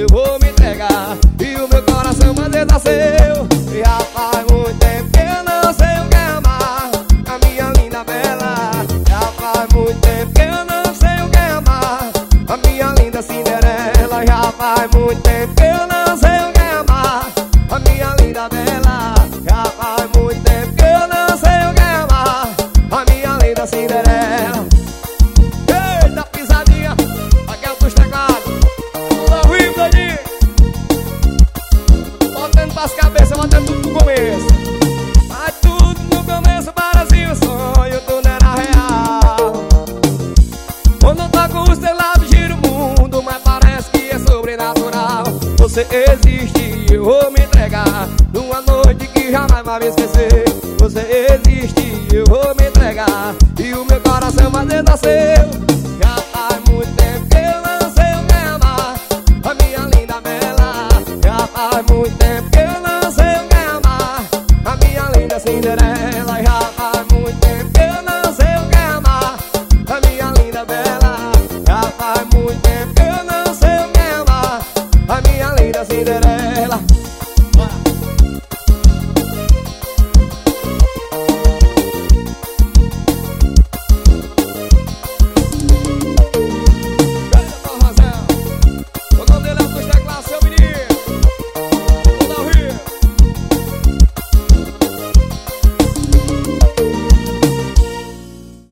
vou me entregar. E o meu coração fazer tá seu. Já faz muito tempo que eu não sei o que é amar a minha linda bela. Já faz muito tempo que eu não sei o que é amar a minha linda Cinderela. Já faz muito tempo que eu não sei o que é amar a minha linda bela. Já faz muito tempo que eu não sei o que é amar a minha linda Cinderela. Eita pisadinha, aquela dos teclados, tudo ao vivo, doidinho. Botando pras cabeças, botando tudo no começo. Mas tudo no começo parecia um sonho, tudo era real. Quando eu toco os teus lábios gira o mundo, mas parece que é sobrenatural. Você existe e eu vou me entregar numa noite que jamais vai me esquecer. Você existe e eu vou me entregar. E o meu coração vai dentro seu.